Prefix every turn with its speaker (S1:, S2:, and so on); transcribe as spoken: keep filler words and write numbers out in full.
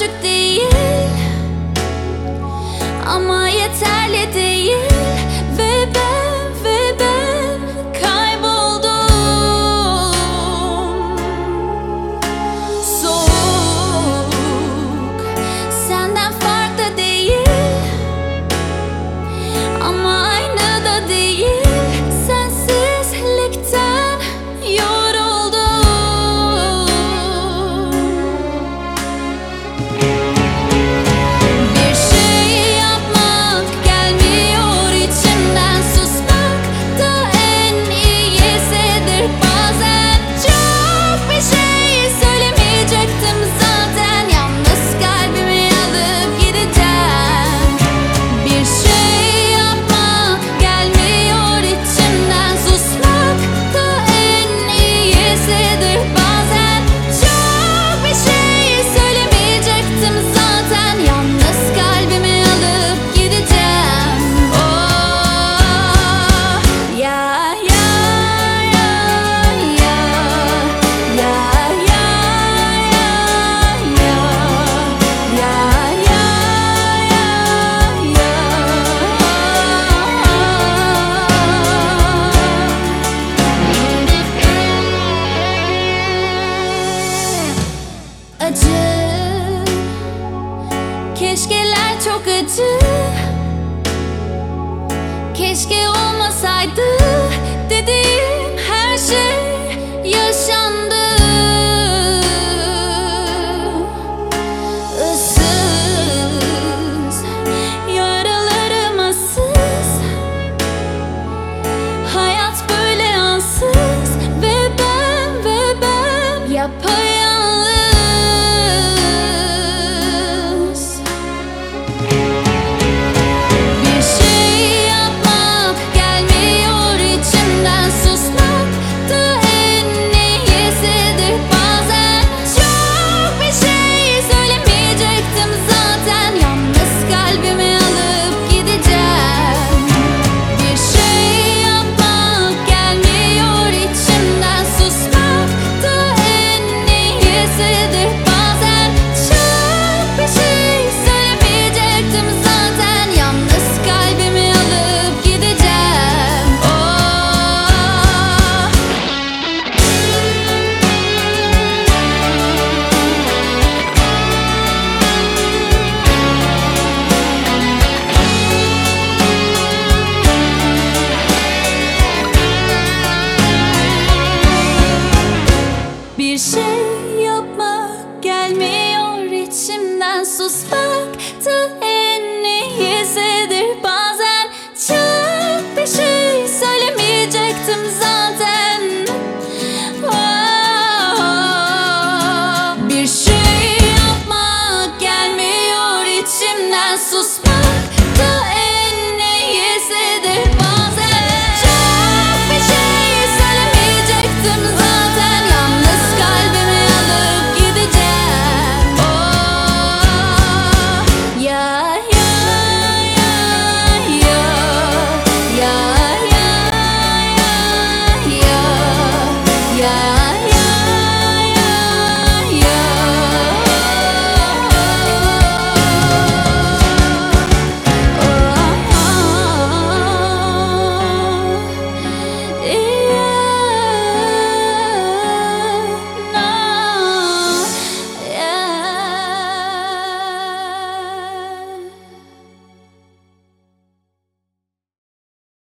S1: küçük değil ama yeterli değil. Ve ben, ve ben kayboldum. Soğuk, senden farklı değil ama aynı da değil. Sensizlikten yoruldum. Bir şey yapmak gelmiyor içimden, susmak da en iyisidir bazen. Çok bir şey söylemeyecektim zaten, yalnız kalbimi alıp gideceğim. Bir şey yapmak gelmiyor içimden, susmak da en iyisidir bazen. Çok bir şey söylemeyecektim zaten, yalnız kalbimi alıp gideceğim. Oh, ya ya ya ya ya ya ya ya ya ya. Acı, keşkeler çok acı. Keşke